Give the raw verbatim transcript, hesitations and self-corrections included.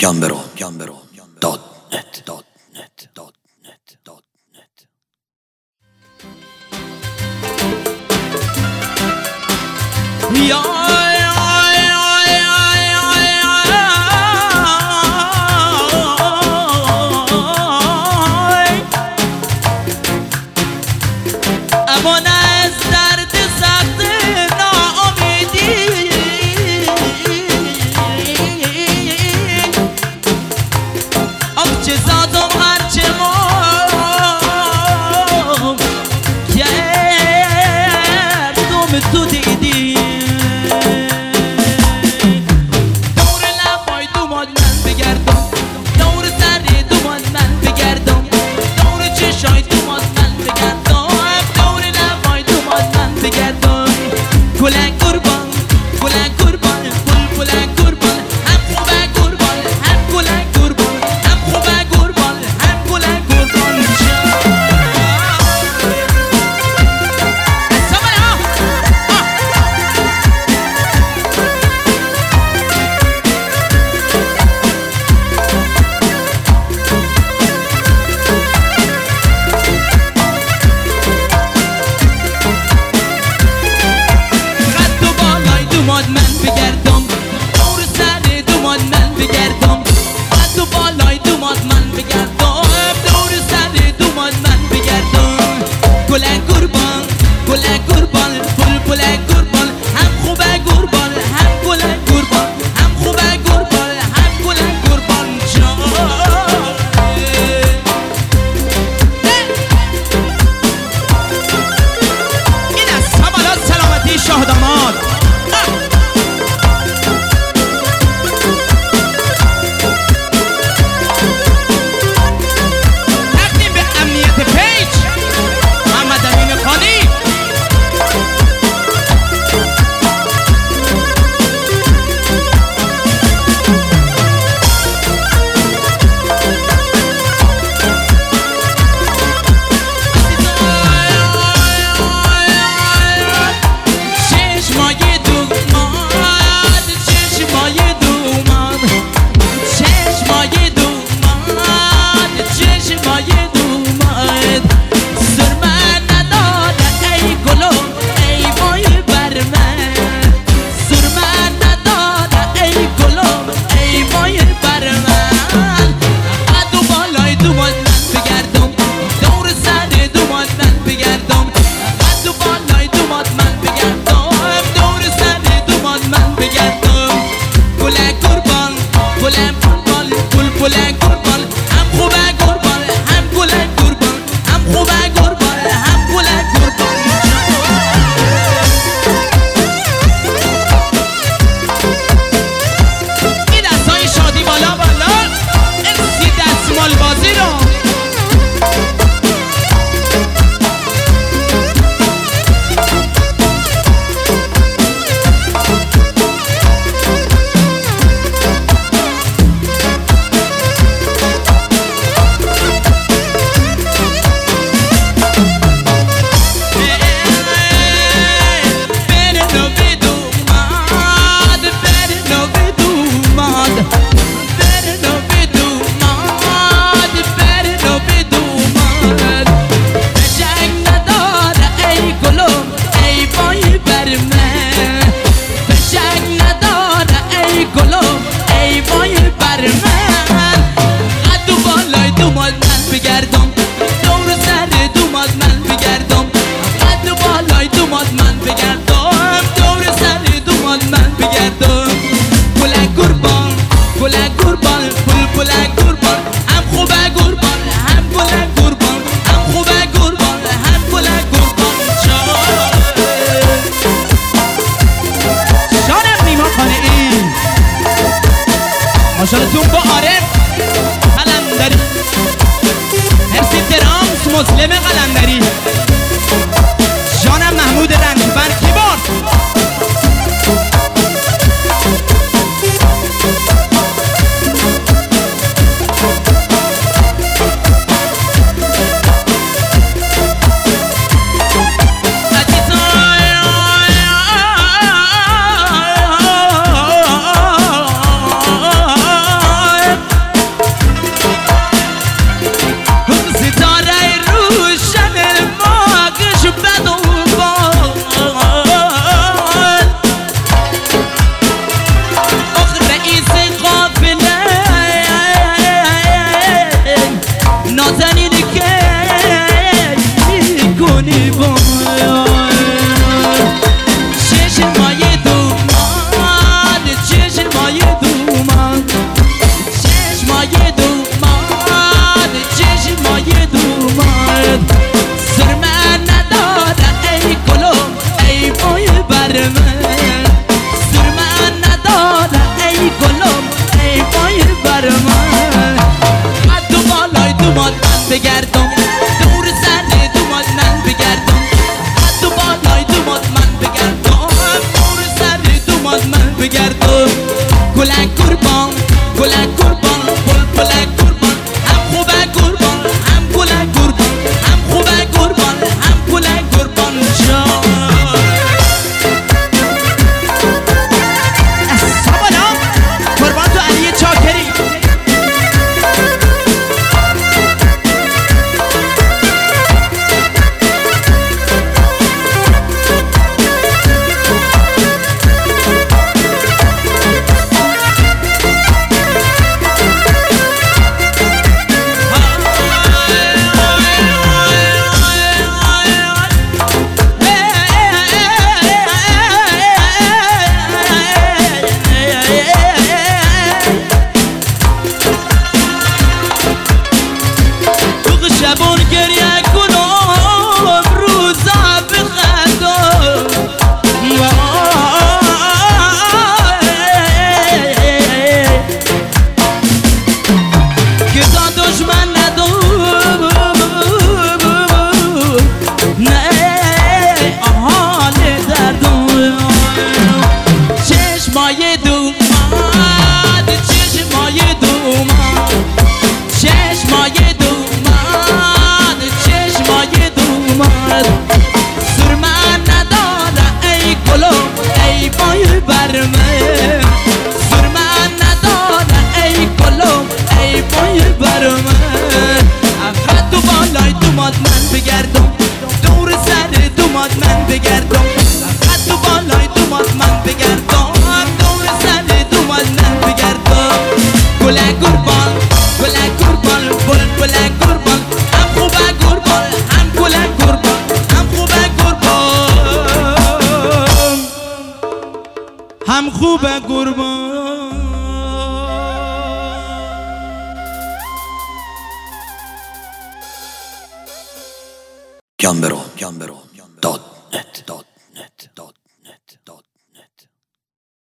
گمبرو گمبرو دات نت دات نت دات نت دات نت. یا امان از درد سخت ناامیدی آب چه زادم هرچه مام گردم تو دیدی دور لبای دوماد من بگردم دور سر دوماد من بگردم دور چشای دوماد من بگردم گلن قربان گلن قربان گل گلن قربان هم خوبه قربان هم گلن قربان هم خوبه قربان هم گلن قربان دوماد من بگردم دور سر دوماد من بگردم قد و بالای دوماد من بگردم دور سر دوماد من بگردم گلن قربان گلن قربان پل پلن قربان هم خوبه قربان هم گلن قربان هم خوبه قربان هم گلن قربان جان این از سوالات سلامتی شاه داماد ماشالتون با عارف قلندری مرسی ترامس مسلم قلندری جانم محمود رنجبر کیبورد برمه از تو بالای دوماد من بگردم دور سر دوماد من بگردم از تو بالای دوماد من بگردم دور سر دوماد من بگردم گلک قربان گلک قربان بل بلک قربان هم خوبه قربان هم گلک قربان هم خوبه قربان هم گلک قربان جان سوالا قربان تو علی چاکری شبون گریه کنم روزا بخندم که تا دشمن ندم نه حال دردم چشمای دوماد چشمای دوماد چشمای دوماد چشمای دوماد سرمن نداره ای گلو ای بای برمه سرمن نداره ای گلو ای بای برمه افرد تو بالای دوماد من بگردم دور سر دوماد من بگردم افرد تو بالای دوماد من بگردم دور سر دوماد من بگردم گلک قربان گلک قربان بل بلک قربان هم خوبه قربان هم گلک قربان هم خوبه قربان هم خوبه قربان جان برو جان برو داد